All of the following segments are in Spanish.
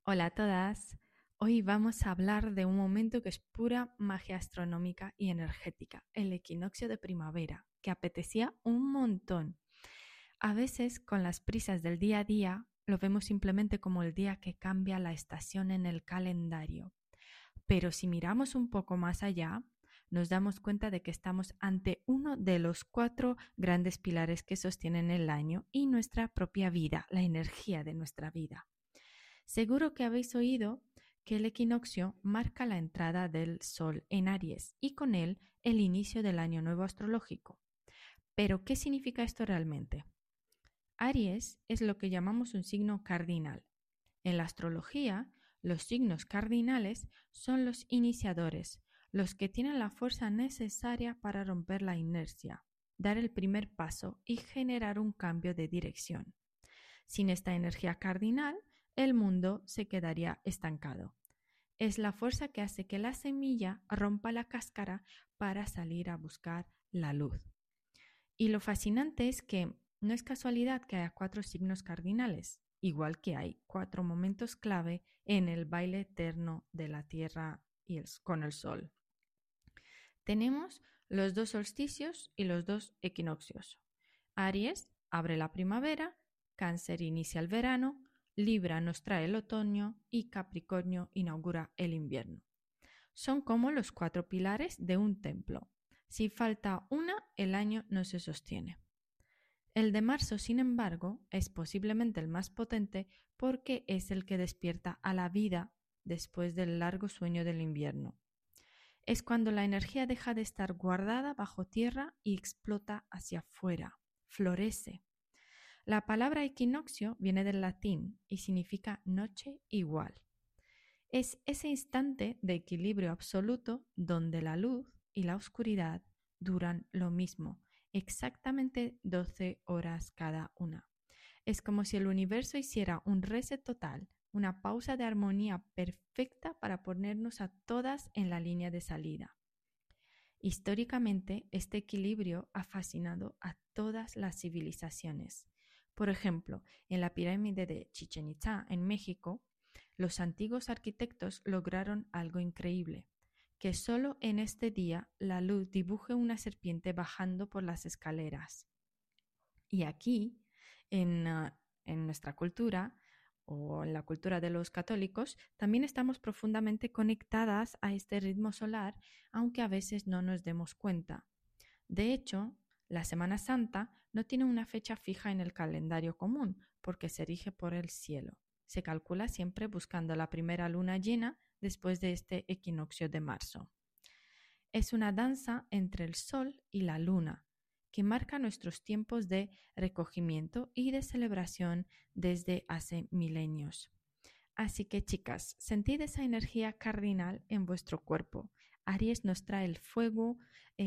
Hola a todas. Hoy vamos a hablar de un momento que es pura magia astronómica y energética, el equinoccio de primavera, que apetecía un montón. A veces, con las prisas del día a día, lo vemos simplemente como el día que cambia la estación en el calendario. Pero si miramos un poco más allá, nos damos cuenta de que estamos ante uno de los 4 grandes pilares que sostienen el año y nuestra propia vida, la energía de nuestra vida. Seguro que habéis oído que el equinoccio marca la entrada del Sol en Aries y con él el inicio del año nuevo astrológico. Pero, ¿qué significa esto realmente? Aries es lo que llamamos un signo cardinal. En la astrología, los signos cardinales son los iniciadores, los que tienen la fuerza necesaria para romper la inercia, dar el primer paso y generar un cambio de dirección. Sin esta energía cardinal, el mundo se quedaría estancado. Es la fuerza que hace que la semilla rompa la cáscara para salir a buscar la luz. Y lo fascinante es que no es casualidad que haya 4 signos cardinales, igual que hay 4 momentos clave en el baile eterno de la Tierra y con el Sol. Tenemos los 2 solsticios y los 2 equinoccios. Aries abre la primavera, Cáncer inicia el verano, Libra nos trae el otoño y Capricornio inaugura el invierno. Son como los 4 pilares de un templo. Si falta una, el año no se sostiene. El de marzo, sin embargo, es posiblemente el más potente porque es el que despierta a la vida después del largo sueño del invierno. Es cuando la energía deja de estar guardada bajo tierra y explota hacia afuera, florece. La palabra equinoccio viene del latín y significa noche igual. Es ese instante de equilibrio absoluto donde la luz y la oscuridad duran lo mismo, exactamente 12 horas cada una. Es como si el universo hiciera un reset total, una pausa de armonía perfecta para ponernos a todas en la línea de salida. Históricamente, este equilibrio ha fascinado a todas las civilizaciones. Por ejemplo, en la pirámide de Chichén Itzá, en México, los antiguos arquitectos lograron algo increíble, que solo en este día la luz dibuje una serpiente bajando por las escaleras. Y aquí, en nuestra cultura, o en la cultura de los católicos, también estamos profundamente conectadas a este ritmo solar, aunque a veces no nos demos cuenta. De hecho, la Semana Santa no tiene una fecha fija en el calendario común, porque se rige por el cielo. Se calcula siempre buscando la primera luna llena después de este equinoccio de marzo. Es una danza entre el sol y la luna, que marca nuestros tiempos de recogimiento y de celebración desde hace milenios. Así que chicas, sentid esa energía cardinal en vuestro cuerpo. Aries nos trae el fuego,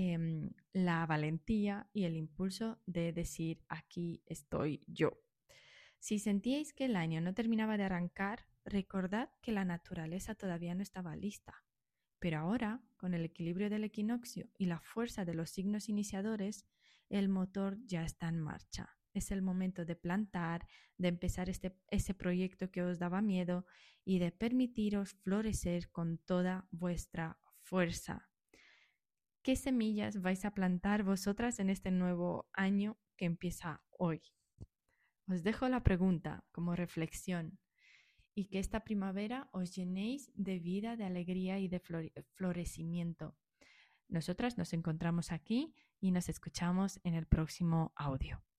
la valentía y el impulso de decir aquí estoy yo. Si sentíais que el año no terminaba de arrancar, recordad que la naturaleza todavía no estaba lista. Pero ahora, con el equilibrio del equinoccio y la fuerza de los signos iniciadores, el motor ya está en marcha. Es el momento de plantar, de empezar ese proyecto que os daba miedo y de permitiros florecer con toda vuestra fuerza. ¿Qué semillas vais a plantar vosotras en este nuevo año que empieza hoy? Os dejo la pregunta como reflexión y que esta primavera os llenéis de vida, de alegría y de florecimiento. Nosotras nos encontramos aquí y nos escuchamos en el próximo audio.